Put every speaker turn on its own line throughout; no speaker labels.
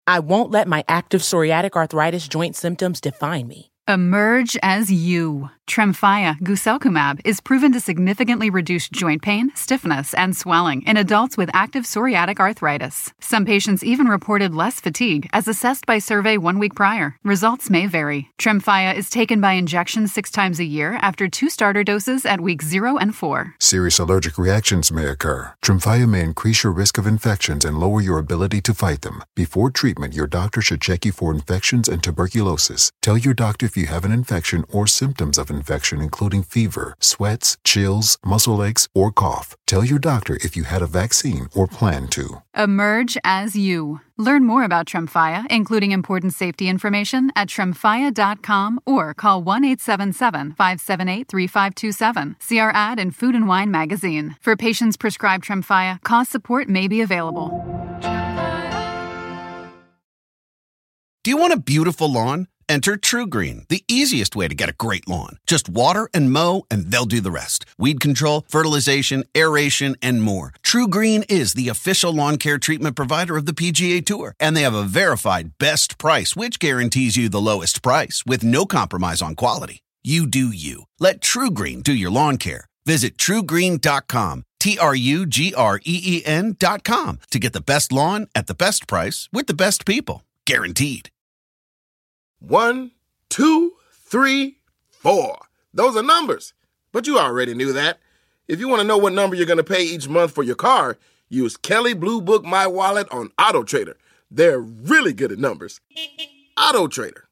I won't let my active psoriatic arthritis joint symptoms define me.
Emerge as you. Tremfya guselkumab is proven to significantly reduce joint pain, stiffness, and swelling in adults with active psoriatic arthritis. Some patients even reported less fatigue as assessed by survey 1 week prior. Results may vary. Tremfya is taken by injection 6 times a year after 2 starter doses at weeks 0 and 4.
Serious allergic reactions may occur. Tremfya may increase your risk of infections and lower your ability to fight them. Before treatment, your doctor should check you for infections and tuberculosis. Tell your doctor if you have an infection or symptoms of infection, including fever, sweats, chills, muscle aches, or cough. Tell your doctor if you had a vaccine or plan to.
Emerge as you. Learn more about Tremfya, including important safety information, at tremfya.com or call 1-877-578-3527. See our ad in Food and Wine magazine. For patients prescribed Tremfya, cost support may be available.
Do you want a beautiful lawn? Enter TruGreen, the easiest way to get a great lawn. Just water and mow, and they'll do the rest. Weed control, fertilization, aeration, and more. TruGreen is the official lawn care treatment provider of the PGA Tour, and they have a verified best price, which guarantees you the lowest price with no compromise on quality. You do you. Let TruGreen do your lawn care. Visit TruGreen.com, TruGreen.com, to get the best lawn at the best price with the best people. Guaranteed.
1, 2, 3, 4. Those are numbers. But you already knew that. If you want to know what number you're going to pay each month for your car, use Kelley Blue Book My Wallet on Auto Trader. They're really good at numbers. Auto Trader.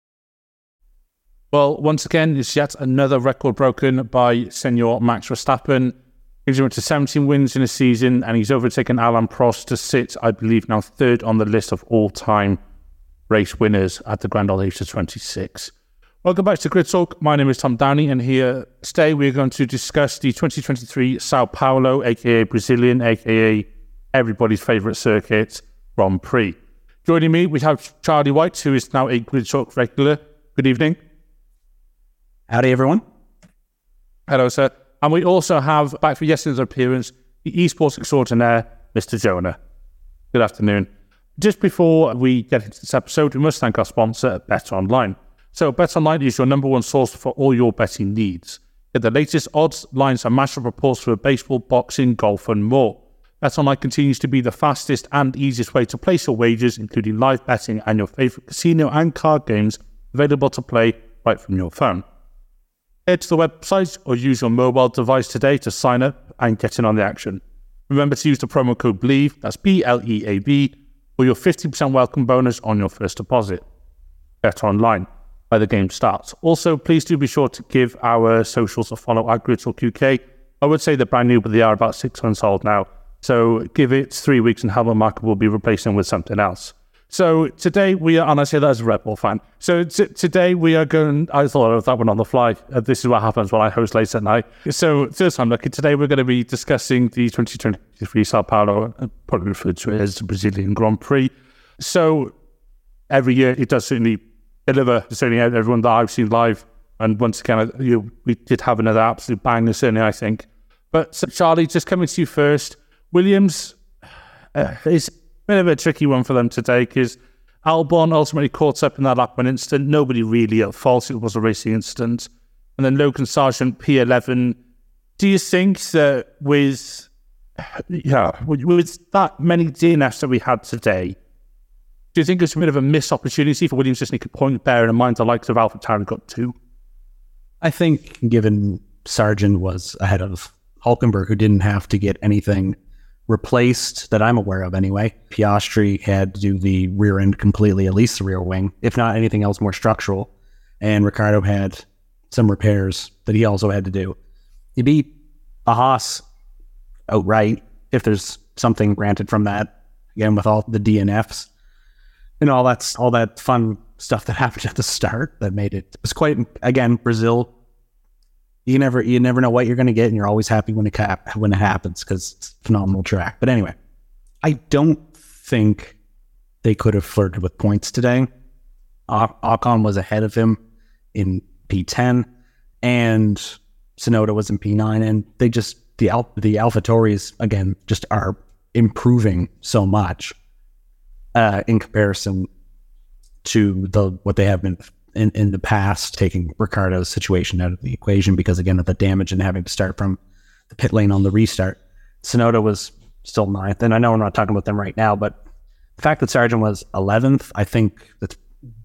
Well, once again, it's yet another record broken by Senor Max Verstappen. He's went to 17 wins in a season, and he's overtaken Alain Prost to sit, I believe, now third on the list of all-time race winners at the grand old age of 26. Welcome back to Grid Talk. My name is Tom Downey, and here today we're going to discuss the 2023 Sao Paulo, aka Brazilian, aka everybody's favourite circuit, Grand Prix. Joining me, we have Charlie White, who is now a Grid Talk regular. Good evening.
Howdy, everyone.
Hello, sir. And we also have, back for yesterday's appearance, the esports extraordinaire, Mr. Jonah. Good afternoon. Just before we get into this episode, we must thank our sponsor, BetOnline. So BetOnline is your number one source for all your betting needs. Get the latest odds, lines, and matchup reports for baseball, boxing, golf, and more. BetOnline continues to be the fastest and easiest way to place your wagers, including live betting and your favorite casino and card games available to play right from your phone. Head to the website or use your mobile device today to sign up and get in on the action. Remember to use the promo code BLEAV, that's BLEAV, for your 50% welcome bonus on your first deposit. Bet online where the game starts. Also, please do be sure to give our socials a follow at GridTalk UK. I would say they're brand new, but they are about 6 months old now. So give it 3 weeks and Helmut Marko will be replacing them with something else. So today we are, and I say that as a Red Bull fan, so today we are going, I thought of that one on the fly. This is what happens when I host late at night. So first time lucky, today we're going to be discussing the 2023 Sao Paulo, probably referred to as the Brazilian Grand Prix. So every year it does certainly deliver, certainly everyone that I've seen live. And once again, we did have another absolute banger, certainly I think. But so Charlie, just coming to you first, Williams is a bit of a tricky one for them today because Albon ultimately caught up in that lap one incident. Nobody really at fault. It was a racing incident. And then Logan Sargent, P11. Do you think that with that many DNFs that we had today, do you think it's a bit of a missed opportunity for Williams to sneak a point, bearing in mind the likes of AlphaTauri got 2?
I think given Sargent was ahead of Hulkenberg, who didn't have to get anything replaced that I'm aware of anyway. Piastri had to do the rear end completely, at least the rear wing, if not anything else more structural. And Ricciardo had some repairs that he also had to do. He beat a Haas outright, if there's something granted from that, again, with all the DNFs and all that fun stuff that happened at the start that made it. It was quite, again, Brazil. You never know what you're going to get, and you're always happy when it happens because it's a phenomenal track. But anyway, I don't think they could have flirted with points today. Ocon was ahead of him in P10, and Tsunoda was in P9, and they just the AlphaTauris again just are improving so much. in comparison to what they have been in the past, taking Ricciardo's situation out of the equation because, again, of the damage and having to start from the pit lane on the restart. Tsunoda was still 9th, and I know we're not talking about them right now, but the fact that Sargent was 11th, I think that's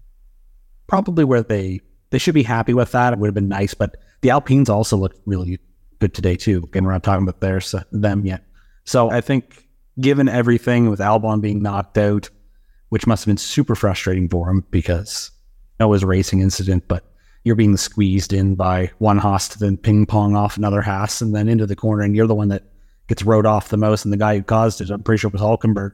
probably where they should be happy with that. It would have been nice, but the Alpines also looked really good today too. Again, we're not talking about them yet. So I think given everything with Albon being knocked out, which must have been super frustrating for him because it was a racing incident, but you're being squeezed in by one Haas to then ping pong off another Haas and then into the corner, and you're the one that gets rode off the most, and the guy who caused it, I'm pretty sure it was Hülkenberg.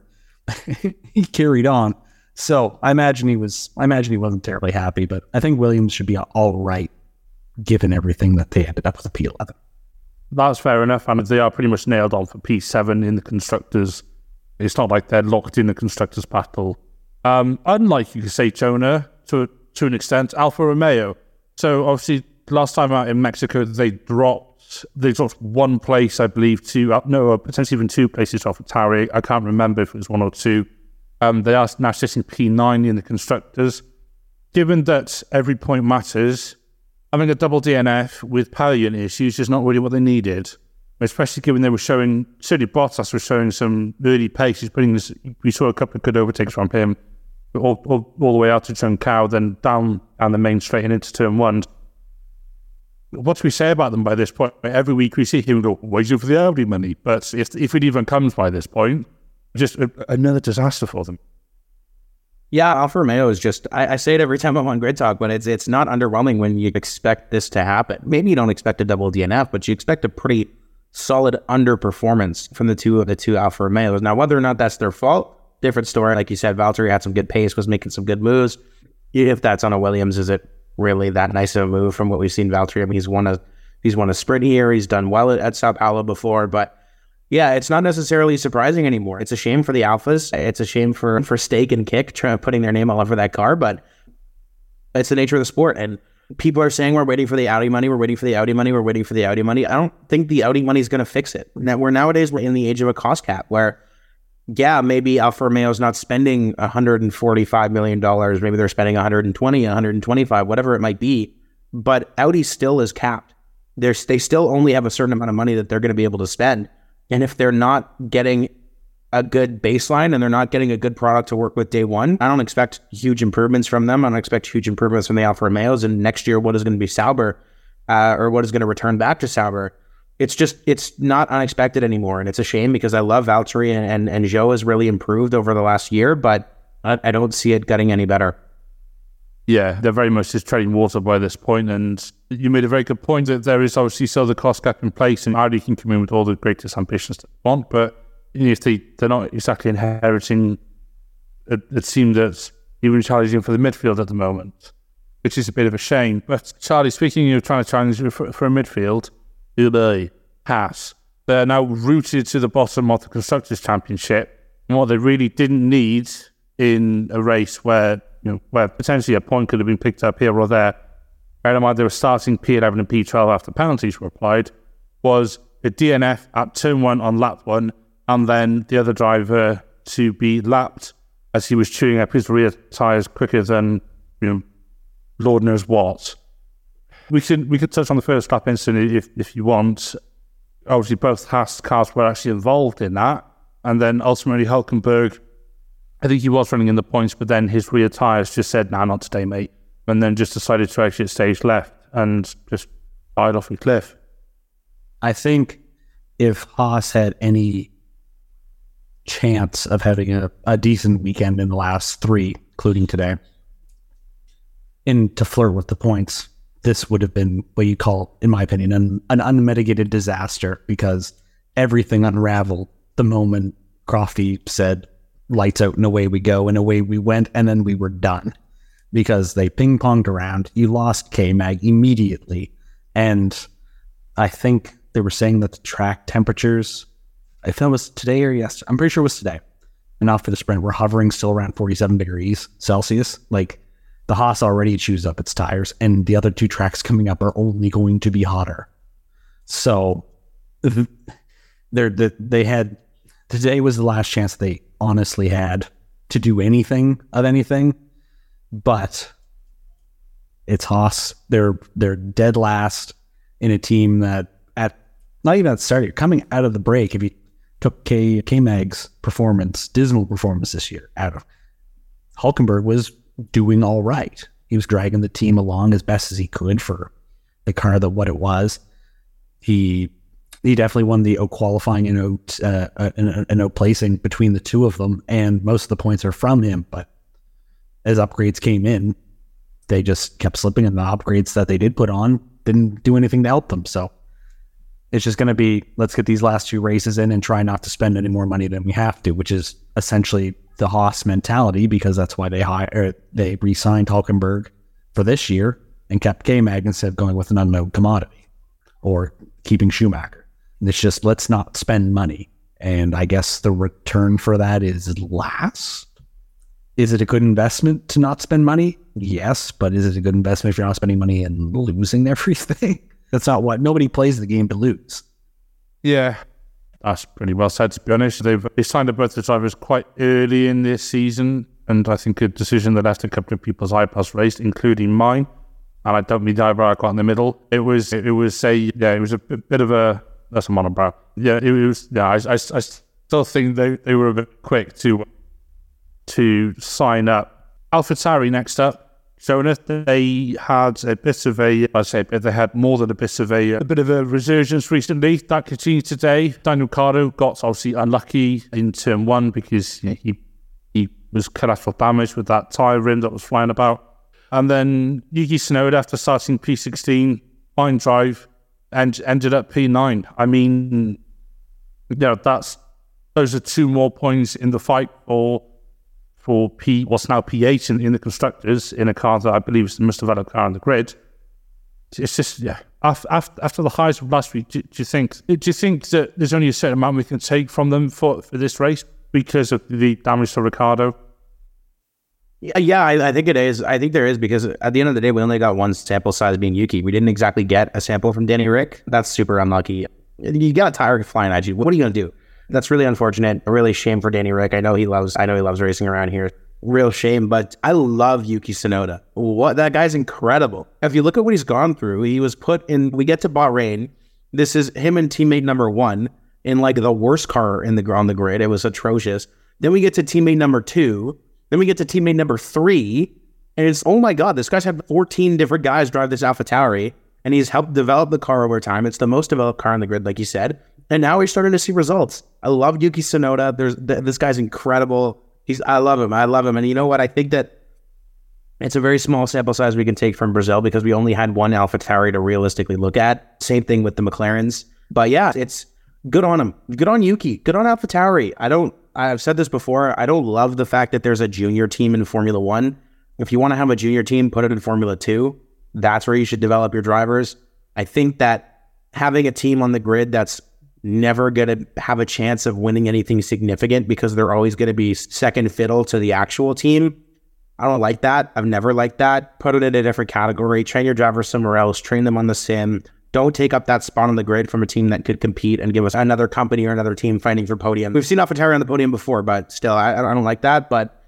He carried on. So I imagine he wasn't terribly happy, but I think Williams should be all right given everything that they ended up with a P11.
That's fair enough, and they are pretty much nailed on for P7 in the Constructors. It's not like they're locked in the Constructors battle. Unlike, you could say, Jonah, to an extent, Alfa Romeo. So obviously, last time out in Mexico, they dropped one place, I believe, potentially even 2 places off of Tauri. I can't remember if it was 1 or 2. They are now sitting P9 in the Constructors. Given that every point matters, having a double DNF with power unit issues is not really what they needed, especially given they were showing, certainly Bottas was showing some early pace. We saw a couple of good overtakes from him, all the way out to Zhou, then down the main straight and into turn 1. What do we say about them by this point? Every week we see him go, waiting for the Audi money. But if it even comes by this point, just another disaster for them.
Yeah, Alfa Romeo is just, I say it every time I'm on Grid Talk, but it's not underwhelming when you expect this to happen. Maybe you don't expect a double DNF, but you expect a pretty solid underperformance from the two Alfa Romeos. Now, whether or not that's their fault, different story. Like you said, Valtteri had some good pace, was making some good moves. If that's on a Williams, is it really that nice of a move from what we've seen Valtteri? I mean, he's won a sprint here. He's done well at Sao Paulo before, but yeah, it's not necessarily surprising anymore. It's a shame for the Alphas. It's a shame for Stake and Kick putting their name all over that car, but it's the nature of the sport. And people are saying we're waiting for the Audi money. We're waiting for the Audi money. We're waiting for the Audi money. I don't think the Audi money is going to fix it. Nowadays we're in the age of a cost cap where, yeah, maybe Alfa Romeo is not spending $145 million. Maybe they're spending 120, 125, whatever it might be. But Audi still is capped. They still only have a certain amount of money that they're going to be able to spend. And if they're not getting a good baseline and they're not getting a good product to work with day one, I don't expect huge improvements from them. I don't expect huge improvements from the Alfa Romeos. And next year, what is going to be Sauber or what is going to return back to Sauber? It's not unexpected anymore. And it's a shame because I love Valtteri and Zhou has really improved over the last year, but I don't see it getting any better.
Yeah, they're very much just treading water by this point, and you made a very good point that there is obviously still the cost cap in place, and Audi can come in with all the greatest ambitions they want, but if they're not exactly inheriting a team that's even challenging for the midfield at the moment, which is a bit of a shame. But Charlie, speaking of trying to challenge for a midfield, Haas, they're now rooted to the bottom of the Constructors' Championship, and what they really didn't need in a race where potentially a point could have been picked up here or there, bear in mind they were starting P11 and P12 after penalties were applied, was a DNF at turn 1 on lap 1, and then the other driver to be lapped as he was chewing up his rear tyres quicker than Lord knows what. We could touch on the first lap incident if you want. Obviously, both Haas cars were actually involved in that, and then ultimately Hülkenberg, I think he was running in the points, but then his rear tyres just said, "Nah, not today, mate," and then just decided to exit stage left and just died off a cliff.
I think if Haas had any chance of having a decent weekend in the last 3, including today, and to flirt with the points, this would have been what you call, in my opinion, an unmitigated disaster, because everything unraveled the moment Crofty said, "Lights out," and away we go, and away we went, and then we were done. Because they ping-ponged around, you lost K-Mag immediately, and I think they were saying that the track temperatures, if that was today or yesterday, I'm pretty sure it was today, and after the sprint, we're hovering still around 47 degrees Celsius. Like, the Haas already chews up its tires, and the other 2 tracks coming up are only going to be hotter. So, they had, today was the last chance they honestly had to do anything of anything, but it's Haas. They're dead last in a team that not even at the start, coming out of the break, if you took K-Mag's dismal performance this year out of, Hulkenberg was doing all right. He was dragging the team along as best as he could for the car that what it was. He definitely won the qualifying and placing between the two of them, and most of the points are from him. But as upgrades came in, they just kept slipping, and the upgrades that they did put on didn't do anything to help them. So it's just going to be, let's get these last 2 races in and try not to spend any more money than we have to, which is essentially the Haas mentality, because that's why they re-signed Hulkenberg for this year and kept K-Mag instead of going with an unknown commodity or keeping Schumacher. And it's just, let's not spend money. And I guess the return for that is last. Is it a good investment to not spend money? Yes, but is it a good investment if you're not spending money and losing everything? That's not what, nobody plays the game to lose.
Yeah, that's pretty well said, to be honest. They signed up both the drivers quite early in this season, and I think a decision that left a couple of people's eyebrows raised, including mine. And I don't mean the eyebrow I got in the middle. It was a bit of a, that's a monobrow. Yeah, it was, yeah, I still think they were a bit quick to sign up. AlphaTauri next up. Jonas, they had a bit of they had more than a bit of a resurgence recently. That continued today. Daniel Ricciardo got obviously unlucky in turn 1 because he was collateral damage with that tyre rim that was flying about. And then Yuki Tsunoda, after starting P16, fine drive, and ended up P9. I mean, those are 2 more points in the fight for what's now P8 in the constructors, in a car that I believe is the most developed car on the grid. It's just, yeah. After the highs of last week, do you think that there's only a certain amount we can take from them for this race because of the damage to Ricciardo?
Yeah, I think it is. I think there is, because at the end of the day, we only got one sample size being Yuki. We didn't exactly get a sample from Danny Rick. That's super unlucky. You got a tire flying at you. What are you going to do? That's really unfortunate. A really shame for Danny Rick. I know he loves racing around here. Real shame, but I love Yuki Tsunoda. That guy's incredible. If you look at what he's gone through, he was put in, we get to Bahrain. This is him and teammate number 1 in like the worst car on the grid. It was atrocious. Then we get to teammate number 2. Then we get to teammate number 3. And it's, oh my God, this guy's had 14 different guys drive this AlphaTauri, and he's helped develop the car over time. It's the most developed car on the grid, like you said. And now we're starting to see results. I love Yuki Tsunoda. This guy's incredible. I love him. And you know what? I think that it's a very small sample size we can take from Brazil, because we only had one AlphaTauri to realistically look at. Same thing with the McLarens. But yeah, it's good on him. Good on Yuki. Good on AlphaTauri. I've said this before. I don't love the fact that there's a junior team in Formula 1. If you want to have a junior team, put it in Formula 2. That's where you should develop your drivers. I think that having a team on the grid that's never going to have a chance of winning anything significant because they're always going to be second fiddle to the actual team, I don't like that. I've never liked that. Put it in a different category. Train your drivers somewhere else. Train them on the sim. Don't take up that spot on the grid from a team that could compete and give us another company or another team fighting for podium. We've seen AlphaTauri on the podium before, but still, I don't like that. But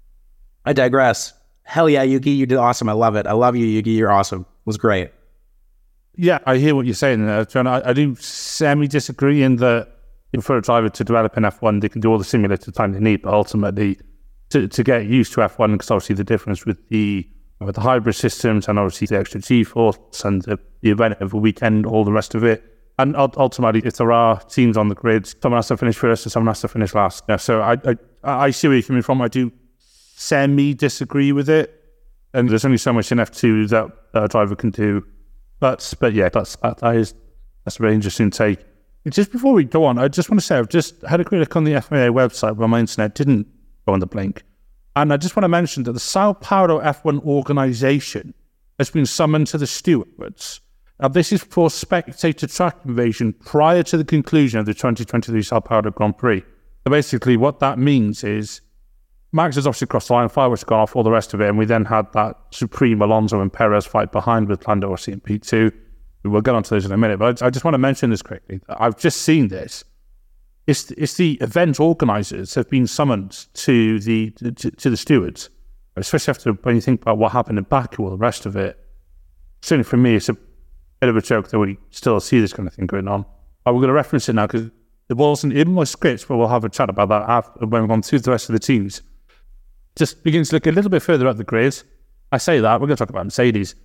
I digress. Hell yeah, Yuki, you did awesome. I love it. I love you, Yuki. You're awesome. It was great.
Yeah, I hear what you're saying there, John. I do semi-disagree in that for a driver to develop in F1, they can do all the simulated time they need, but ultimately to get used to F1, because obviously the difference with the hybrid systems and obviously the extra G-force and the event of a weekend, all the rest of it. And ultimately, if there are teams on the grid, someone has to finish first and someone has to finish last. Yeah, so I see where you're coming from. I do semi-disagree with it. And there's only so much in F2 that a driver can do. But yeah, that's a very interesting take. Just before we go on, I just want to say I've just had a quick look on the FIA website where my internet didn't go on the blink. And I just want to mention that the Sao Paulo F1 organization has been summoned to the stewards. Now, this is for spectator track invasion prior to the conclusion of the 2023 Sao Paulo Grand Prix. So basically, what that means is Max has obviously crossed the line, fireworks gone off, all the rest of it, and we then had that supreme Alonso and Perez fight behind with Lando Rossi in P2. We'll get onto those in a minute, but I just want to mention this quickly. I've just seen this, it's the event organisers have been summoned to the stewards, especially after when you think about what happened in Baku or the rest of it. Certainly for me, it's a bit of a joke that we still see this kind of thing going on. But we're going to reference it now because it wasn't in my script, but we'll have a chat about that after when we've gone through the rest of the teams. Just begins to look a little bit further up the grid. I say that, we're going to talk about Mercedes.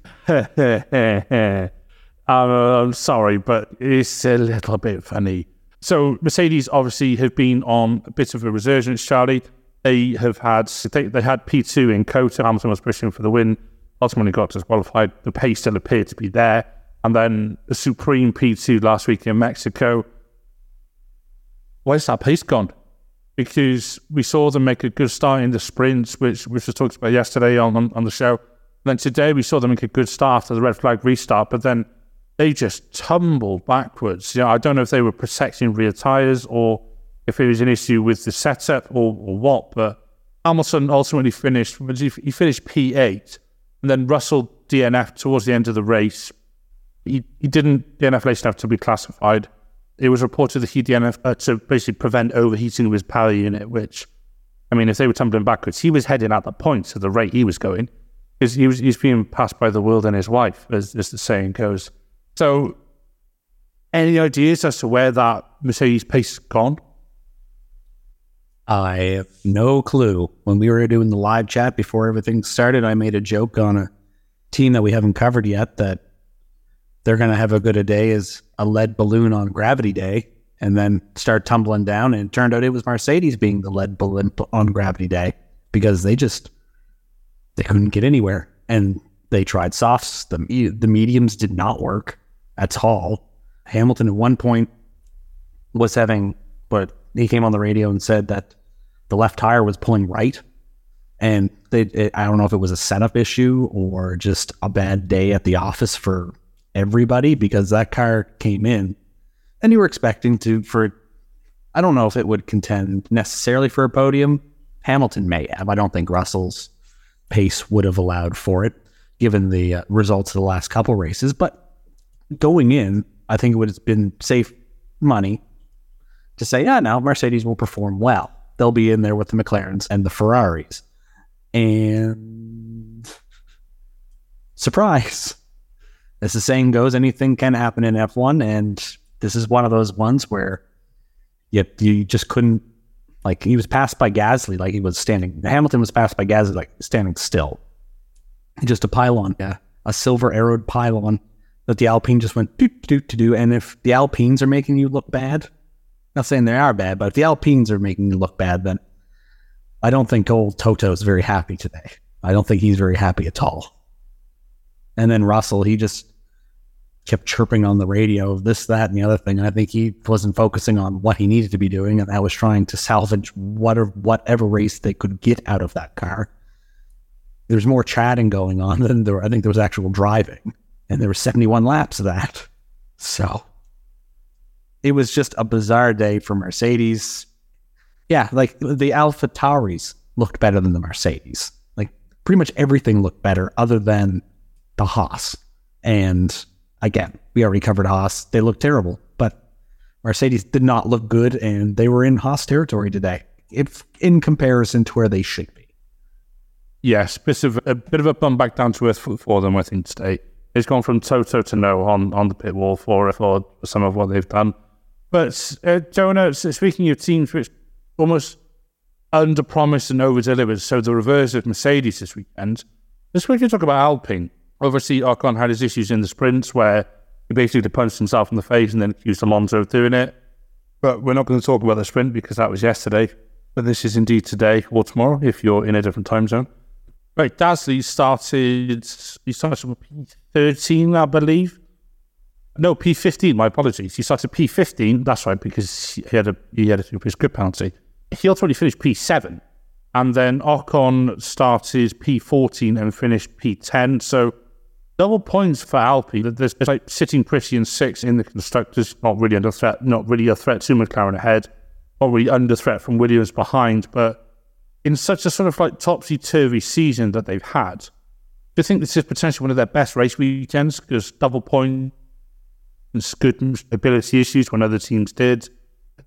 I'm sorry, but it's a little bit funny. So Mercedes obviously have been on a bit of a resurgence, Charlie. They had P2 in Kota. Hamilton was pushing for the win. Ultimately got disqualified. The pace still appeared to be there. And then the supreme P2 last week in Mexico. Where's that pace gone? Because we saw them make a good start in the sprints, which was talked about yesterday on the show. And then today we saw them make a good start after the red flag restart, but then they just tumbled backwards. I don't know if they were protecting rear tyres or if it was an issue with the setup or what, but Hamilton ultimately finished P8, and then Russell DNF towards the end of the race. He didn't DNF late enough to be classified. It was reported that he DNF to basically prevent overheating of his power unit, which, I mean, if they were tumbling backwards, he was heading at the point at the rate he was going, because he's being passed by the world and his wife, as the saying goes. So, any ideas as to where that Mercedes pace has gone?
I have no clue. When we were doing the live chat before everything started, I made a joke on a team that we haven't covered yet that they're going to have a good a day as a lead balloon on gravity day and then start tumbling down. And it turned out it was Mercedes being the lead balloon on gravity day because they couldn't get anywhere. And they tried softs. The mediums did not work at all. Hamilton at one point was but he came on the radio and said that the left tire was pulling right. And I don't know if it was a setup issue or just a bad day at the office for everybody, because that car came in and you were expecting I don't know if it would contend necessarily for a podium. Hamilton may have. I don't think Russell's pace would have allowed for it given the results of the last couple races. But going in, I think it would have been safe money to say, now Mercedes will perform well. They'll be in there with the McLarens and the Ferraris. And surprise. As the saying goes, anything can happen in F1, and this is one of those ones where you just couldn't, like, he was passed by Gasly like he was standing. Hamilton was passed by Gasly like standing still. Just a pylon, a silver arrowed pylon that the Alpine just went do. And if the Alpines are making you look bad, not saying they are bad, but if the Alpines are making you look bad, then I don't think old Toto is very happy today. I don't think he's very happy at all. And then Russell, he just kept chirping on the radio, this, that, and the other thing. And I think he wasn't focusing on what he needed to be doing, and that was trying to salvage whatever race they could get out of that car. There's more chatting going on than I think there was actual driving. And there were 71 laps of that. So it was just a bizarre day for Mercedes. Yeah, like the AlphaTauris looked better than the Mercedes. Like pretty much everything looked better other than the Haas. And again, we already covered Haas. They looked terrible, but Mercedes did not look good, and they were in Haas territory today, if in comparison to where they should be.
Yes, a bit of a bump back down to earth for them, I think, today. It's gone from Toto to no on the pit wall for some of what they've done. But, Jonah, speaking of teams which almost under-promised and over-delivered, so the reverse of Mercedes this weekend, let's quickly talk about Alpine. Obviously, Ocon had his issues in the sprints where he basically punched himself in the face and then accused Alonso of doing it. But we're not going to talk about the sprint because that was yesterday. But this is indeed today or tomorrow if you're in a different time zone. Right, Gasly started with P13, I believe. No, P15, my apologies. He started P15, that's right, because he had to do his grid penalty. He ultimately finished P7. And then Ocon started P14 and finished P10. So double points for Alpine. There's like sitting pretty in 6th in the constructors, not really under threat, not really a threat to McLaren ahead, not really under threat from Williams behind, but in such a sort of like topsy-turvy season that they've had, do you think this is potentially one of their best race weekends? Because double points, good ability issues when other teams did.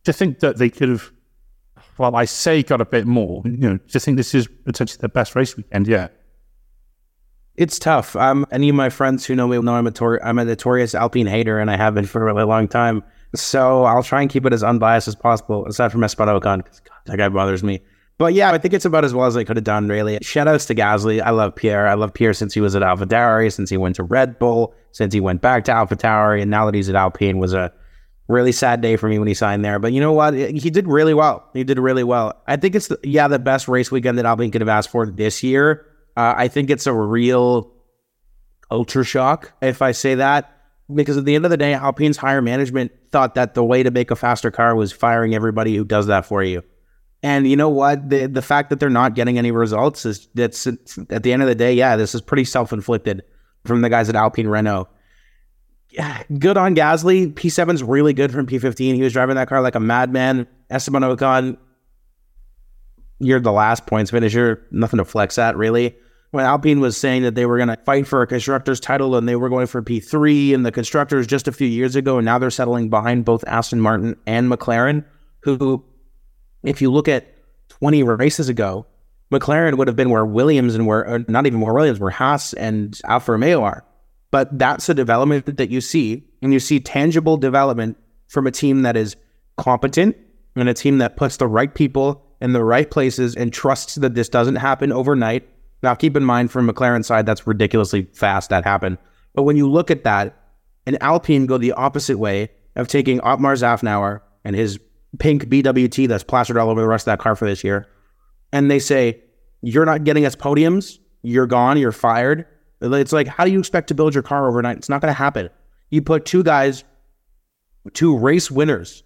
Do you think that they could have, well, I say got a bit more? Do you think this is potentially the best race weekend yet?
It's tough. Any of my friends who know me know I'm a notorious Alpine hater, and I have been for a really long time. So I'll try and keep it as unbiased as possible, aside from Esteban Ocon, because that guy bothers me. But yeah, I think it's about as well as they could have done, really. Shoutouts to Gasly. I love Pierre. I love Pierre since he was at AlphaTauri, since he went to Red Bull, since he went back to AlphaTauri, and now that he's at Alpine was a really sad day for me when he signed there. But you know what? He did really well. I think it's, the best race weekend that Alpine could have asked for this year. I think it's a real culture shock, if I say that, because at the end of the day, Alpine's higher management thought that the way to make a faster car was firing everybody who does that for you. And you know what? The fact that they're not getting any results that's at the end of the day, this is pretty self-inflicted from the guys at Alpine Renault. Yeah, good on Gasly. P7's really good from P15. He was driving that car like a madman. Esteban Ocon, you're the last points finisher. Nothing to flex at, really. When Alpine was saying that they were going to fight for a constructor's title and they were going for P3 and the constructors just a few years ago, and now they're settling behind both Aston Martin and McLaren, who, if you look at 20 races ago, McLaren would have been where Williams and not even where Williams, where Haas and Alfa Romeo are. But that's a development that you see, and you see tangible development from a team that is competent and a team that puts the right people in the right places and trusts that this doesn't happen overnight. Now, keep in mind, from McLaren's side, that's ridiculously fast that happened. But when you look at that, and Alpine go the opposite way of taking Otmar Zafnauer and his pink BWT that's plastered all over the rest of that car for this year, and they say, you're not getting us podiums, you're gone, you're fired. It's like, how do you expect to build your car overnight? It's not going to happen. You put two race winners,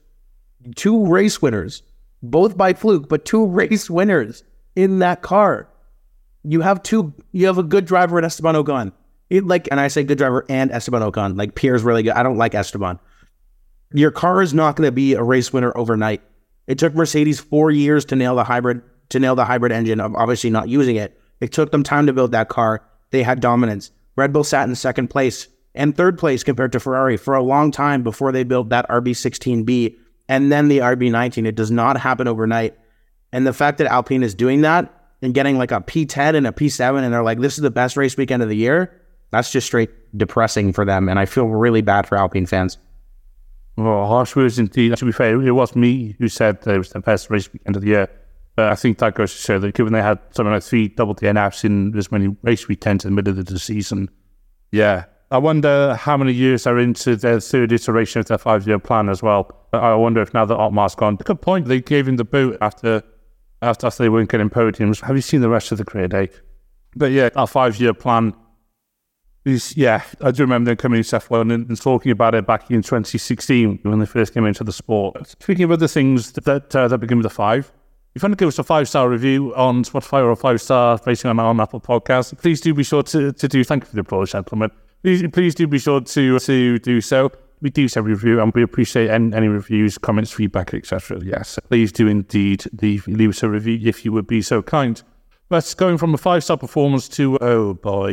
both by fluke, but two race winners in that car. You have a good driver in Esteban Ocon. And I say good driver and Esteban Ocon. Like, Pierre's really good. I don't like Esteban. Your car is not going to be a race winner overnight. It took Mercedes 4 years to nail the hybrid engine of obviously not using it. It took them time to build that car. They had dominance. Red Bull sat in second place and third place compared to Ferrari for a long time before they built that RB16B and then the RB19. It does not happen overnight. And the fact that Alpine is doing that and getting like a P10 and a P7, and they're like, this is the best race weekend of the year, that's just straight depressing for them. And I feel really bad for Alpine fans.
Well, harsh words indeed. To be fair, it was me who said that it was the best race weekend of the year. I think that goes to show that given they had something like 3 double DNFs in as many race weekends in the middle of the season, I wonder how many years they're into their third iteration of their 5-year plan as well. I wonder if now that Otmar's gone, good point, they gave him the boot after they weren't getting podiums. Have you seen the rest of the career day? But our 5-year plan is, I do remember them coming into F1 and talking about it back in 2016 when they first came into the sport. Speaking of other things that begin with a 5, if you want to give us a 5-star review on Spotify or a 5-star rating on Apple Podcasts, please do be sure to do. Thank you for the applause, gentlemen. Please do be sure to do so. We do every review, and we appreciate any reviews, comments, feedback, etc. Yes, please do indeed leave us a review if you would be so kind. But going from a 5-star performance to, oh boy,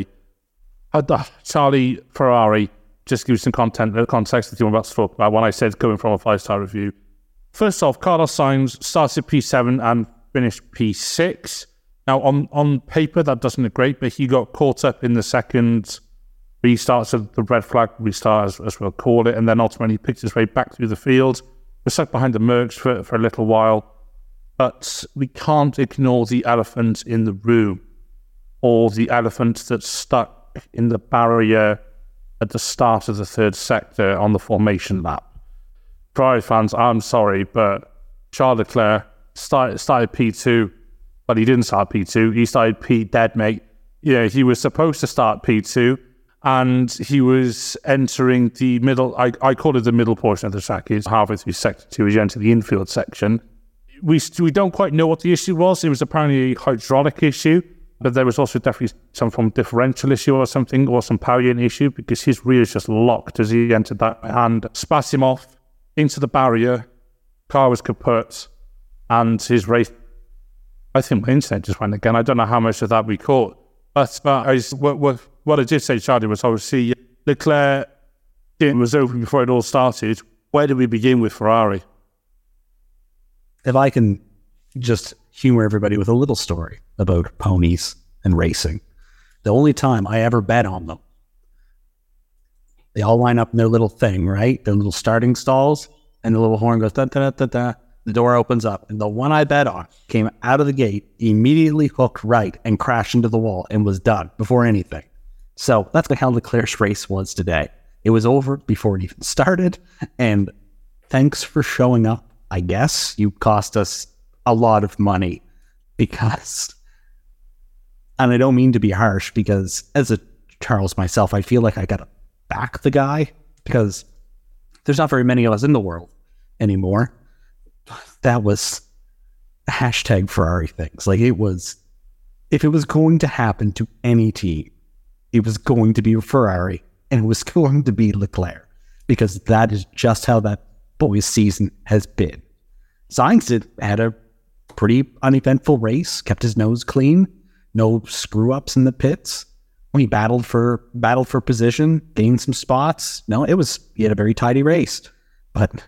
Charlie Ferrari, just give you some context that you're about to talk about when I said going from a 5-star review. First off, Carlos Sainz started P7 and finished P6. Now, on paper, that doesn't look great, but he got caught up in the second restart, so the red flag restart, as we'll call it, and then ultimately picked his way back through the field. Was stuck behind the Mercs for a little while, but we can't ignore the elephant in the room, or the elephant that's stuck in the barrier at the start of the third sector on the formation lap. Ferrari fans, I'm sorry, but Charles Leclerc started P2, but he didn't start P2. He started P dead, mate. He was supposed to start P2, and he was entering the middle. I call it the middle portion of the track. It's halfway through sector 2 as you enter the infield section. We don't quite know what the issue was. It was apparently a hydraulic issue, but there was also definitely some form of differential issue or something, or some power unit issue, because his rear is just locked as he entered that and spat him off into the barrier. Car was kaput, and his race, I think my internet just went again. I don't know how much of that we caught. But what I did say, Charlie, was obviously Leclerc was over before it all started. Where do we begin with Ferrari?
if I can just humor everybody with a little story about ponies and racing. The only time I ever bet on them, they all line up in their little thing, right? Their little starting stalls, and the little horn goes da da da da. The door opens up, and the one I bet on came out of the gate, immediately hooked right, and crashed into the wall, and was done before anything. So that's how Leclerc's race was today. It was over before it even started, and thanks for showing up. I guess you cost us a lot of money because, and I don't mean to be harsh, because as a Charles myself, I feel like I gotta back the guy because there's not very many of us in the world anymore. That was hashtag Ferrari things. Like, it was, if it was going to happen to any team, it was going to be Ferrari, and it was going to be Leclerc, because that is just how that boys' season has been. Sainz had a pretty uneventful race, kept his nose clean, no screw-ups in the pits. When he battled for position, gained some spots. No, he had a very tidy race. But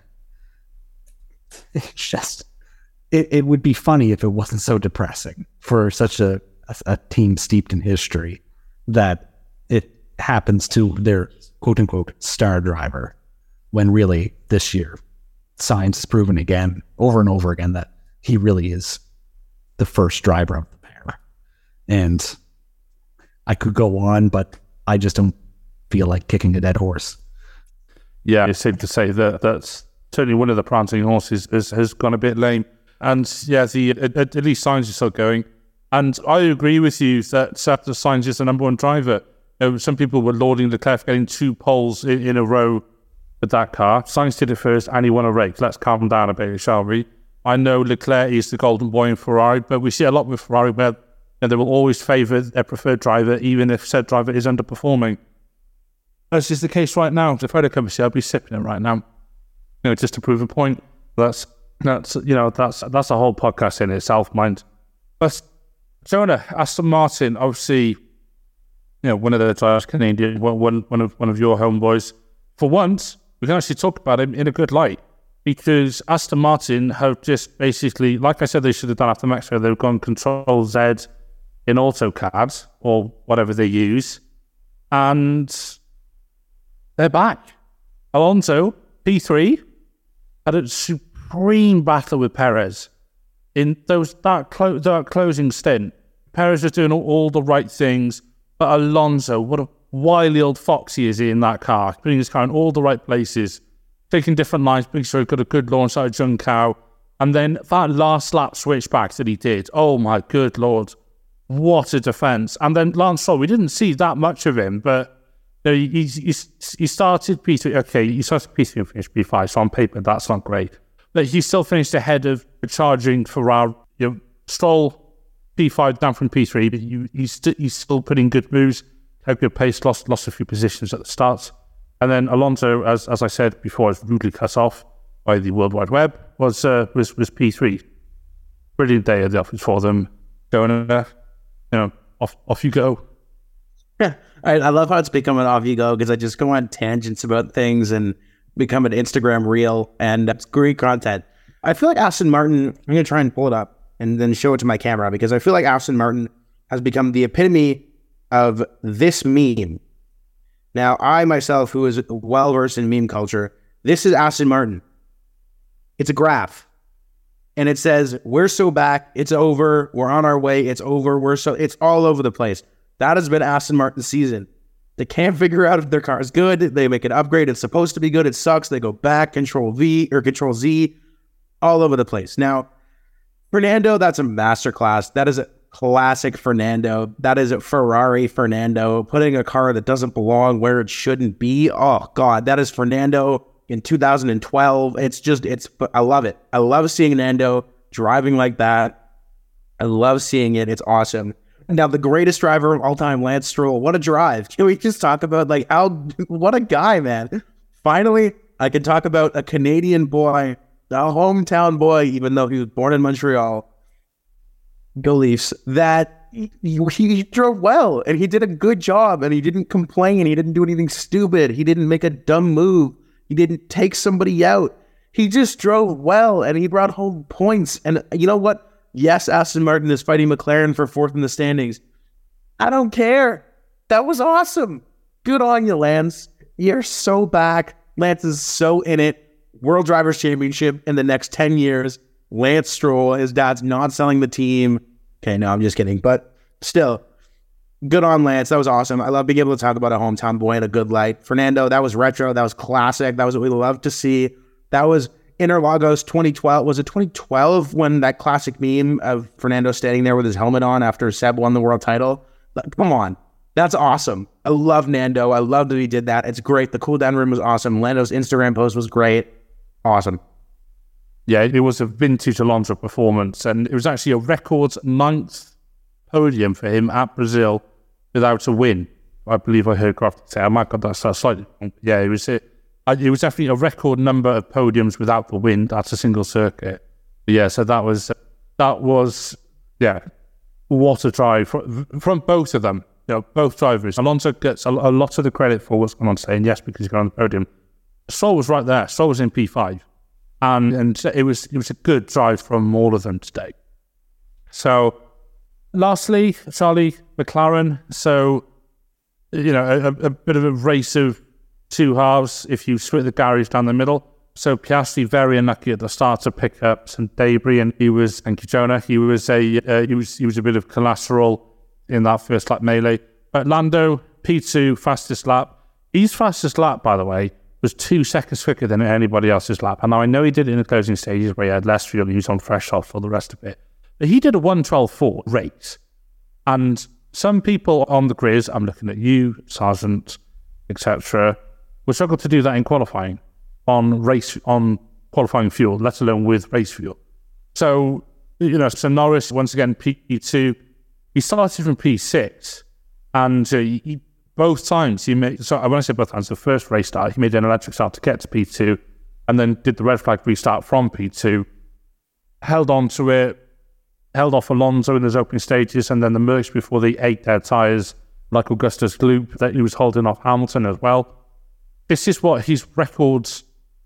it's just, it would be funny if it wasn't so depressing for such a team steeped in history that it happens to their quote-unquote star driver, when really this year Sainz has proven again, over and over again, that he really is the first driver of the pair. And I could go on, but I just don't feel like kicking a dead horse.
Yeah, it's safe to say that that's certainly one of the prancing horses has gone a bit lame. And yeah, at least Sainz is still going. And I agree with you that Sainz is the number one driver. Some people were lauding Leclerc getting 2 poles in a row with that car. Sainz did it first and he won a race. Let's calm down a bit, shall we? I know Leclerc is the golden boy in Ferrari, but we see a lot with Ferrari where they will always favour their preferred driver, even if said driver is underperforming. As is the case right now. If I had a cup of tea, I'd be sipping it right now. Just to prove a point. That's a whole podcast in itself, mind. But Jonah, Aston Martin, obviously, one of the drivers, Canadian, one of your homeboys. For once, we can actually talk about him in a good light, because Aston Martin have just basically, like I said, they should have done after Mexico, they've gone Control Z in AutoCAD or whatever they use, and they're back. Alonso, P3, had a supreme battle with Perez in that closing stint. Perez was doing all the right things, but Alonso, what a wily old fox he is in that car, putting his car in all the right places, taking different lines, making sure he got a good launch out of Junção, and then that last lap switchback that he did, oh my good lord, what a defence. And then Lance Stroll, we didn't see that much of him, but he started P3, okay, he started P3 and finished P5, so on paper that's not great. But he still finished ahead of the charging Ferrari. Stroll P5 down from P3, but he's still putting good moves, had good pace, lost a few positions at the start. And then Alonso, as I said before, was rudely cut off by the World Wide Web, was P3. Brilliant day at the office for them. Going, off you go.
Yeah, I love how it's become an off you go, because I just go on tangents about things and become an Instagram reel, and it's great content. I feel like Aston Martin, I'm going to try and pull it up and then show it to my camera, because I feel like Aston Martin has become the epitome of this meme. Now, I myself, who is well-versed in meme culture, this is Aston Martin. It's a graph. And it says, we're so back, it's over, we're on our way, it's over, it's all over the place. That has been Aston Martin's season. They can't figure out if their car is good, they make an upgrade, it's supposed to be good, it sucks, they go back, Control V or Control Z, all over the place. Now, Fernando, that's a masterclass. That is a classic Fernando. That is a Ferrari Fernando, putting a car that doesn't belong where it shouldn't be. Oh God, that is Fernando in 2012. I love it. I love seeing Nando driving like that. I love seeing it. It's awesome. Now, the greatest driver of all time, Lance Stroll. What a drive. Can we just talk about what a guy, man. Finally, I can talk about a Canadian boy, a hometown boy, even though he was born in Montreal. Go Leafs. That he drove well, and he did a good job, and he didn't complain. He didn't do anything stupid. He didn't make a dumb move. He didn't take somebody out. He just drove well, and he brought home points. And you know what? Yes, Aston Martin is fighting McLaren for fourth in the standings. I don't care. That was awesome. Good on you, Lance. You're so back. Lance is so in it. World Drivers' Championship in the next 10 years. Lance Stroll, his dad's not selling the team. Okay, no, I'm just kidding. But still, good on Lance. That was awesome. I love being able to talk about a hometown boy in a good light. Fernando, that was retro. That was classic. That was what we love to see. That was Interlagos 2012. Was it 2012 when that classic meme of Fernando standing there with his helmet on after Seb won the world title? Like, come on. That's awesome. I love Nando. I love that he did that. It's great. The cool down room was awesome. Lando's Instagram post was great. Awesome.
Yeah, it was a vintage Alonso performance, and it was actually a record 9th podium for him at Brazil without a win. I believe I heard Crofty say. I might have got that slightly wrong. Yeah, it was definitely a record number of podiums without the win. That's a single circuit. But yeah, so that was what a drive from both of them. You know, both drivers. Alonso gets a lot of the credit for what's going on today, and yes, because he got on the podium. Stroll was right there. Stroll was in P5. And it was a good drive from all of them today. So, lastly, Charlie, McLaren. So, you know, a bit of a race of two halves if you split the garage down the middle. So Piastri very unlucky at the start to pick up some debris, and he was, thank you, Jonah. He was a bit of collateral in that first lap melee. But Lando, P2, fastest lap. His fastest lap, by the way, was 2 seconds quicker than anybody else's lap. And now I know he did it in the closing stages where he had less fuel and he was on fresh off for the rest of it. But he did a 1:12.4 race. And some people on the grid, I'm looking at you, Sargent, etc., will struggle to do that in qualifying on qualifying fuel, let alone with race fuel. So, you know, so Norris, once again, P2, he started from P6 and both times he made, so when I say both times, the first race start, he made an electric start to get to P2 and then did the red flag restart from P2, held on to it, held off Alonso in his opening stages, and then the mercs before the 8 dead tyres, like Augustus Gloop, that he was holding off Hamilton as well. This is what his records,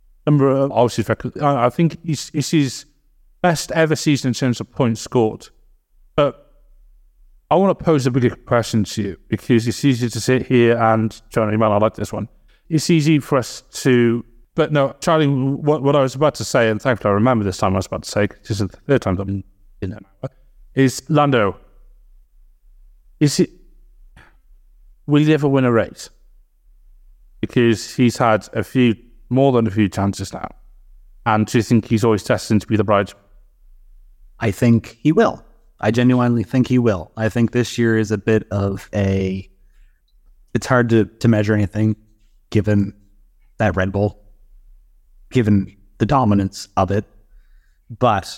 I think it's his best ever season in terms of points scored. But I want to pose a bigger question to you, because it's easy to sit here and, Johnny, man, I like this one. It's easy for us to, but no, Charlie, what I was about to say, and thankfully I remember this time I was about to say, because this is the third time I've been in there now, is Lando, will he ever win a race? Because he's had more than a few chances now. And do you think he's always destined to be the bride?
I think he will. I genuinely think he will. I think this year is a bit of it's hard to measure anything given that Red Bull, given the dominance of it. But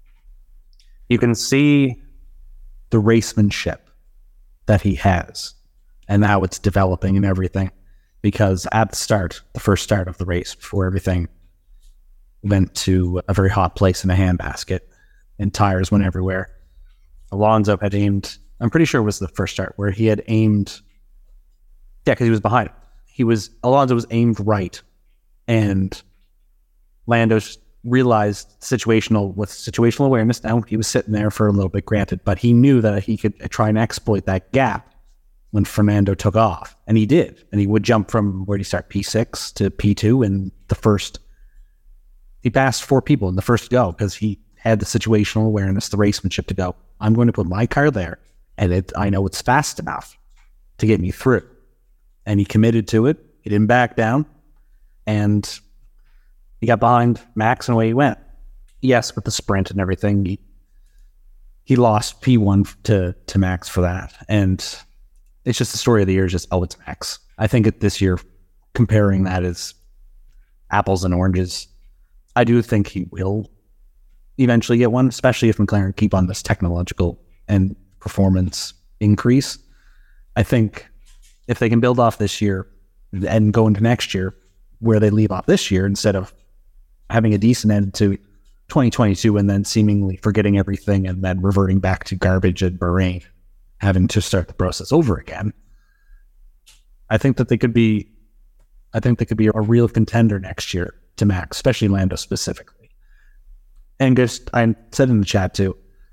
you can see the racemanship that he has and how it's developing and everything. Because at the first start of the race, before everything went to a very hot place in a handbasket and tires went everywhere, Alonso had aimed, I'm pretty sure it was the first start, where he had aimed, because he was behind him. Alonso was aimed right, and Lando realized with situational awareness. Now, he was sitting there for a little bit, granted, but he knew that he could try and exploit that gap when Fernando took off, and he did. And he would jump from, where did he start, P6 to P2 in the first, he passed 4 people in the first go, because he had the situational awareness, the racemanship to go, I'm going to put my car there, and I know it's fast enough to get me through. And he committed to it. He didn't back down, and he got behind Max, and away he went. Yes, with the sprint and everything, he lost P1 to Max for that. And it's just the story of the year is just, it's Max. I think this year, comparing that is apples and oranges. I do think he will eventually get one, especially if McLaren keep on this technological and performance increase. I think if they can build off this year and go into next year where they leave off this year, instead of having a decent end to 2022 and then seemingly forgetting everything and then reverting back to garbage at Bahrain, having to start the process over again, I think they could be a real contender next year to Max, especially Lando specifically. And just, I said in the chat too,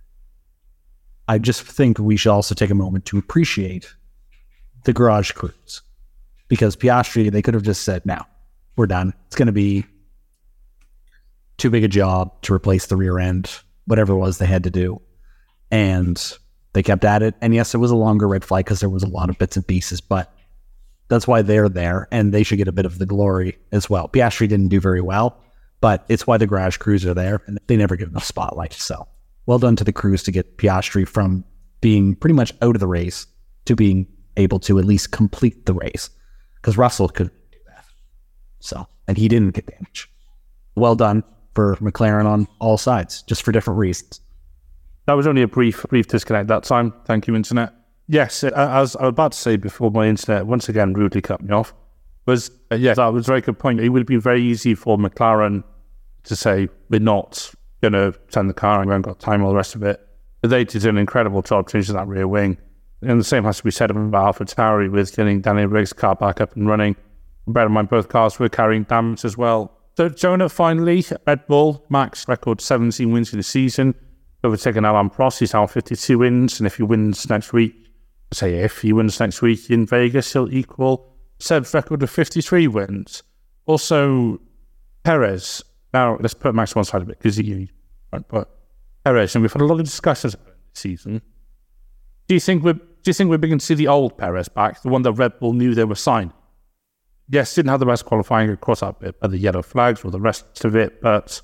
I just think we should also take a moment to appreciate the garage crews, because Piastri, they could have just said, no, we're done. It's going to be too big a job to replace the rear end, whatever it was they had to do. And they kept at it. And yes, it was a longer red flag because there was a lot of bits and pieces, but that's why they're there, and they should get a bit of the glory as well. Piastri didn't do very well, but it's why the garage crews are there, and they never get enough spotlight. So well done to the crews to get Piastri from being pretty much out of the race to being able to at least complete the race, because Russell couldn't do that. So, and he didn't get damage. Well done for McLaren on all sides, just for different reasons.
That was only a brief disconnect that time. Thank you, Internet. Yes, as I was about to say before my Internet once again rudely cut me off, was, yes, that was a very good point. It would have been very easy for McLaren to say, we're not going to send the car and we haven't got time, all the rest of it. But they did an incredible job changing that rear wing. And the same has to be said about AlphaTauri with getting Daniel Rigg's car back up and running. Bear in mind, both cars were carrying damage as well. So Jonah, finally, Red Bull, Max record 17 wins in the season, overtaking Alain Prost. He's now 52 wins, and if he wins next week, if he wins next week in Vegas, he'll equal Seb's record of 53 wins. Also, Perez. Now, let's put Max on one side a bit, because but Perez, and we've had a lot of discussions about it this season. Do you think we're beginning to see the old Perez back, the one that Red Bull knew they were signing? Yes, didn't have the best qualifying across that bit by the yellow flags or the rest of it, but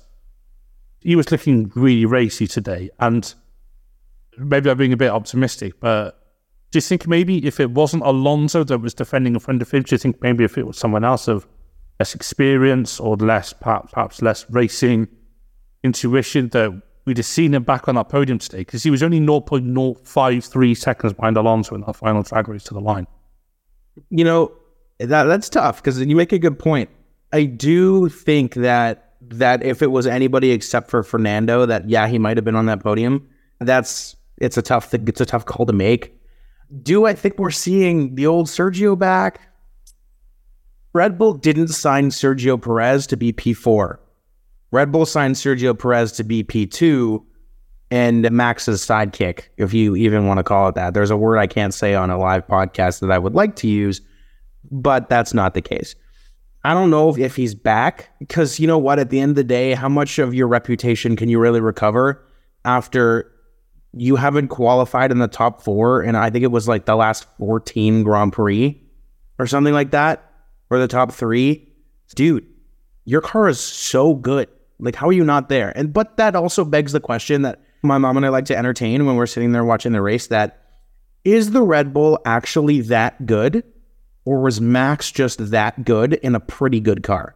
he was looking really racy today. And maybe I'm being a bit optimistic, but do you think maybe if it wasn't Alonso that was defending in front of him, do you think maybe if it was someone else of less experience or less, perhaps less racing intuition, that we'd have seen him back on that podium today? Because he was only 0.053 seconds behind Alonso in that final drag race to the line.
You know, that's tough, because you make a good point. I do think that if it was anybody except for Fernando, that he might have been on that podium. It's a tough call to make. Do I think we're seeing the old Sergio back? Red Bull didn't sign Sergio Perez to be P4. Red Bull signed Sergio Perez to be P2 and Max's sidekick, if you even want to call it that. There's a word I can't say on a live podcast that I would like to use, but that's not the case. I don't know if he's back, because you know what, at the end of the day, how much of your reputation can you really recover after you haven't qualified in the top 4, and I think it was like the last 14 Grand Prix or something like that, or the top 3? Dude, your car is so good. Like, how are you not there? But that also begs the question that my mom and I like to entertain when we're sitting there watching the race, that is the Red Bull actually that good? Or was Max just that good in a pretty good car?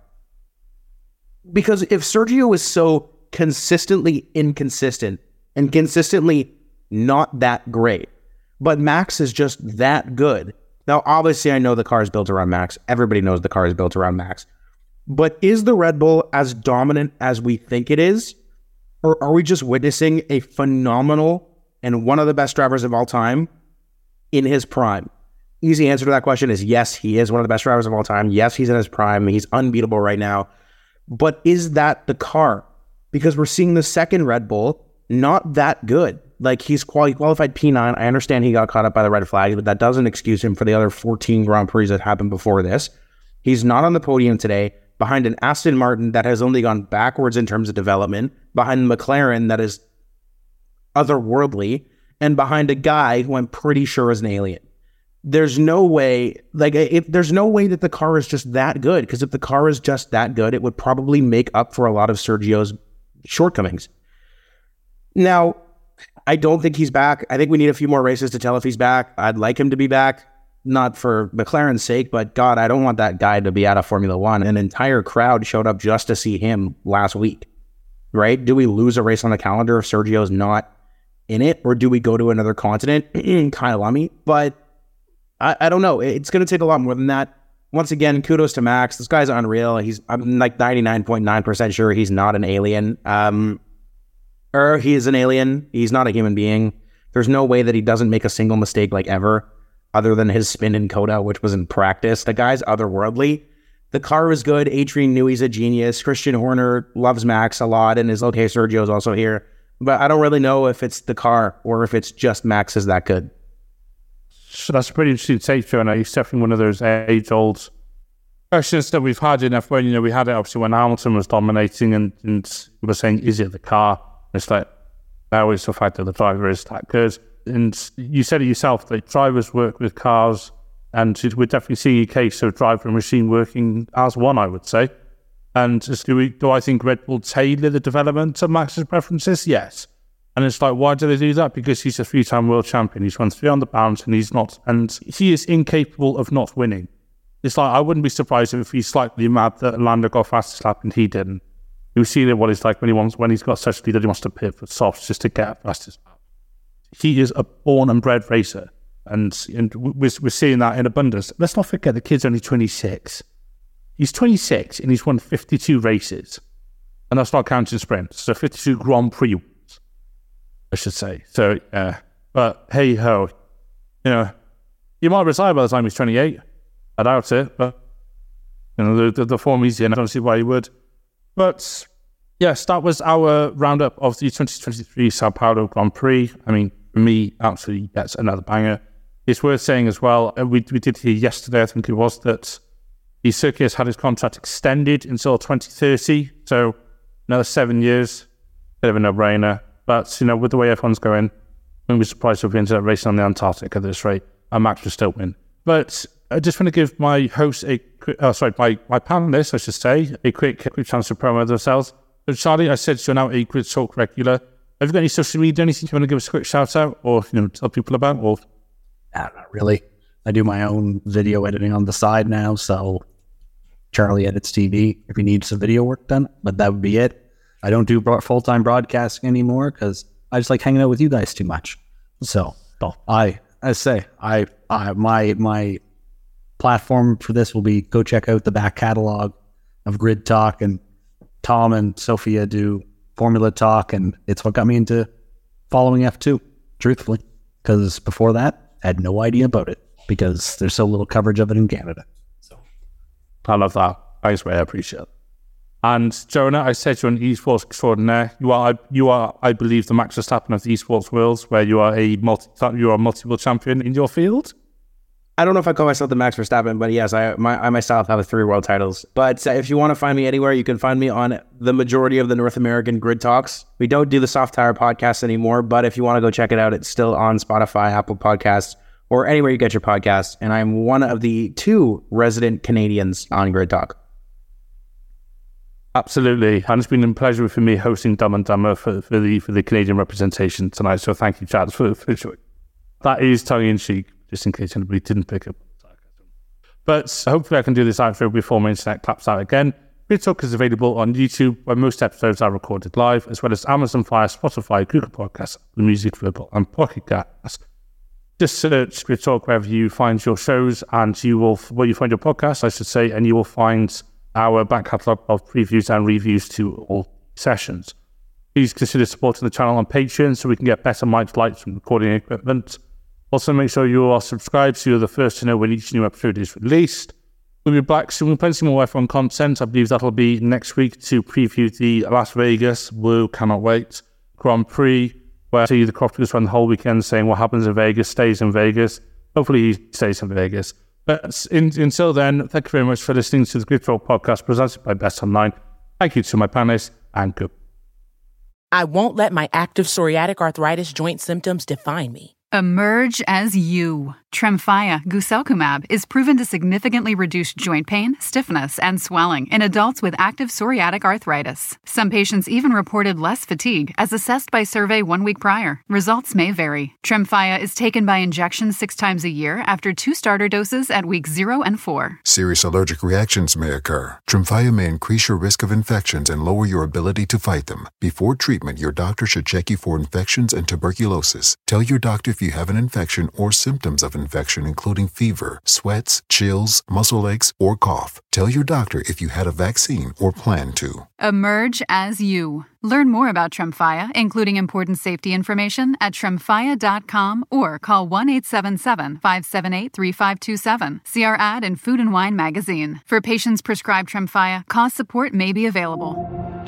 Because if Sergio is so consistently inconsistent and consistently not that great, but Max is just that good. Now, obviously, I know the car is built around Max. Everybody knows the car is built around Max. But is the Red Bull as dominant as we think it is? Or are we just witnessing a phenomenal and one of the best drivers of all time in his prime? Easy answer to that question is yes, he is one of the best drivers of all time. Yes, he's in his prime. He's unbeatable right now. But is that the car? Because we're seeing the second Red Bull not that good. Like, he qualified P9. I understand he got caught up by the red flag, but that doesn't excuse him for the other 14 Grand Prix that happened before this. He's not on the podium today, behind an Aston Martin that has only gone backwards in terms of development, behind McLaren that is otherworldly, and behind a guy who I'm pretty sure is an alien. There's no way, there's no way that the car is just that good, because if the car is just that good, it would probably make up for a lot of Sergio's shortcomings. Now, I don't think he's back. I think we need a few more races to tell if he's back. I'd like him to be back, not for McLaren's sake, but God, I don't want that guy to be out of Formula One. An entire crowd showed up just to see him last week, right? Do we lose a race on the calendar if Sergio's not in it, or do we go to another continent? Kyle Lummy, but I don't know. It's going to take a lot more than that. Once again, kudos to Max. This guy's unreal. I'm like 99.9% sure he's not an alien. Or he is an alien. He's not a human being. There's no way that he doesn't make a single mistake, like, ever, other than his spin in Coda, which was in practice. The guy's otherworldly. The car was good. Adrian Newey's a genius. Christian Horner loves Max a lot and is okay. Sergio's also here. But I don't really know if it's the car or if it's just Max is that good.
So that's a pretty interesting take, Jonah. It's definitely one of those age-old questions that we've had in F1. We had it obviously when Hamilton was dominating and we were saying, is it the car? It's like, now it's the fact that the driver is that good. And you said it yourself, that drivers work with cars, and we're definitely seeing a case of driver and machine working as one, I would say. And do I think Red Bull tailor the development to Max's preferences? Yes. And it's like, why do they do that? Because he's a 3-time world champion. He's won 3 on the bounce, and he is incapable of not winning. It's like, I wouldn't be surprised if he's slightly mad that Lando got fastest lap and he didn't. We've seen it, what it's like when he's got such lead that he wants to pit for softs just to get fastest lap. He is a born and bred racer, and we're seeing that in abundance. Let's not forget the kid's only 26. He's 26 and he's won 52 races, and that's not counting sprints. So 52 Grand Prix wins, I should say. So, but hey ho, he might retire by the time he's 28. I doubt it, but the form he's in, I don't see why he would. But yes, that was our roundup of the 2023 Sao Paulo Grand Prix. I mean, for me, absolutely, that's another banger. It's worth saying as well, we did hear yesterday, I think it was, that the circuit has had his contract extended until 2030, so another 7 years. Bit of a no-brainer. But, with the way F1's going, I wouldn't be surprised if we ended up racing on the Antarctic at this rate, and Max will still win. But I just want to give my host my panelists, I should say, a quick chance to promo themselves. So, Charlie, I said you're now a Grid Talk regular. Have you got any social media, anything you want to give us a quick shout out or, tell people about? Or
not really. I do my own video editing on the side now, so Charlie Edits TV if you need some video work done, but that would be it. I don't do full-time broadcasting anymore because I just like hanging out with you guys too much. So my platform for this will be go check out the back catalog of Grid Talk, and Tom and Sophia do Formula Talk, and it's what got me into following F2, truthfully, because before that, I had no idea about it because there's so little coverage of it in Canada. So
I love that. Thanks, I appreciate it. And Jonah, I said you're an esports extraordinaire. You are, I believe, the Max Verstappen of the esports world, where you are a multiple champion in your field.
I don't know if I call myself the Max Verstappen, but yes, I myself have 3 world titles. But if you want to find me anywhere, you can find me on the majority of the North American Grid Talks. We don't do the Soft Tire podcast anymore, but if you want to go check it out, it's still on Spotify, Apple Podcasts, or anywhere you get your podcasts. And I'm one of the 2 resident Canadians on Grid Talk.
Absolutely, and it's been a pleasure for me hosting Dumb and Dumber for the Canadian representation tonight. So thank you, Chad, for joining. That is tongue-in-cheek, just in case anybody didn't pick up. But hopefully I can do this outro before my internet claps out again. Grid Talk is available on YouTube, where most episodes are recorded live, as well as Amazon Fire, Spotify, Google Podcasts, the Music Verbal, and Pocket Cast. Just search Grid Talk wherever you find your shows, and you find your podcast, I should say, and you will find our back catalogue of previews and reviews to all sessions. Please consider supporting the channel on Patreon so we can get better mic lights and recording equipment. Also, make sure you are subscribed so you're the first to know when each new episode is released. We'll be back soon with plenty more F1 content. I believe that'll be next week to preview the Las Vegas, woo, cannot wait, Grand Prix, where I see the Crofters run the whole weekend saying what happens in Vegas stays in Vegas. Hopefully he stays in Vegas. But until then, thank you very much for listening to the Grid Talk podcast presented by Best Online. Thank you to my panelists, and good.
I won't let my active psoriatic arthritis joint symptoms define me.
Emerge as you. Tremfya guselkumab is proven to significantly reduce joint pain, stiffness, and swelling in adults with active psoriatic arthritis. Some patients even reported less fatigue as assessed by survey 1 week prior. Results may vary. Tremfya is taken by injection 6 times a year after 2 starter doses at weeks 0 and 4.
Serious allergic reactions may occur. Tremfya may increase your risk of infections and lower your ability to fight them. Before treatment, your doctor should check you for infections and tuberculosis. Tell your doctor if you have an infection or symptoms of infection, including fever, sweats, chills, muscle aches, or cough. Tell your doctor if you had a vaccine or plan to.
Emerge as you. Learn more about Tremfya, including important safety information, at tremfya.com or call 1-877-578-3527. See our ad in Food and Wine magazine. For patients prescribed Tremfya, cost support may be available.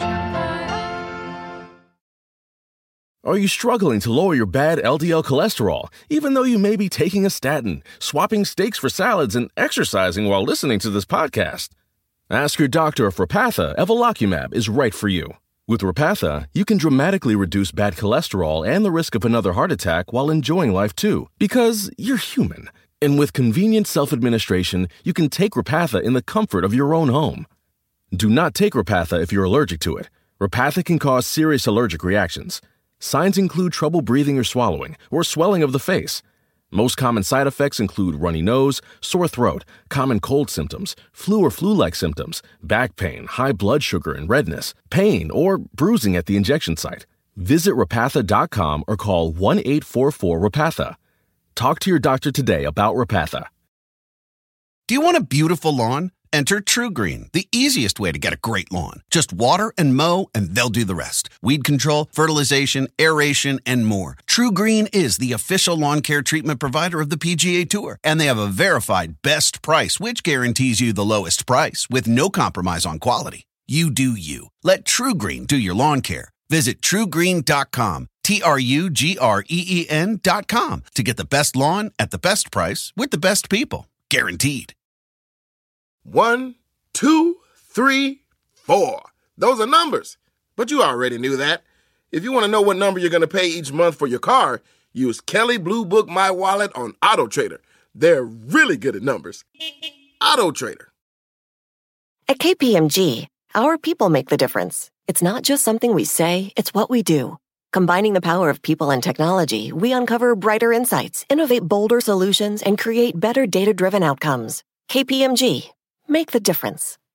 Are you struggling to lower your bad LDL cholesterol, even though you may be taking a statin, swapping steaks for salads, and exercising while listening to this podcast? Ask your doctor if Repatha Evolocumab is right for you. With Repatha, you can dramatically reduce bad cholesterol and the risk of another heart attack while enjoying life too, because you're human. And with convenient self-administration, you can take Repatha in the comfort of your own home. Do not take Repatha if you're allergic to it. Repatha can cause serious allergic reactions. Signs include trouble breathing or swallowing, or swelling of the face. Most common side effects include runny nose, sore throat, common cold symptoms, flu or flu-like symptoms, back pain, high blood sugar and redness, pain, or bruising at the injection site. Visit Repatha.com or call 1-844-REPATHA. Talk to your doctor today about Repatha.
Do you want a beautiful lawn? Enter TruGreen, the easiest way to get a great lawn. Just water and mow, and they'll do the rest. Weed control, fertilization, aeration, and more. TruGreen is the official lawn care treatment provider of the PGA Tour, and they have a verified best price, which guarantees you the lowest price with no compromise on quality. You do you. Let TruGreen do your lawn care. Visit TruGreen.com, TruGreen.com, to get the best lawn at the best price with the best people. Guaranteed.
1, 2, 3, 4. Those are numbers, but you already knew that. If you want to know what number you're going to pay each month for your car, use Kelley Blue Book My Wallet on AutoTrader. They're really good at numbers. AutoTrader.
At KPMG, our people make the difference. It's not just something we say, it's what we do. Combining the power of people and technology, we uncover brighter insights, innovate bolder solutions, and create better data-driven outcomes. KPMG. Make the difference.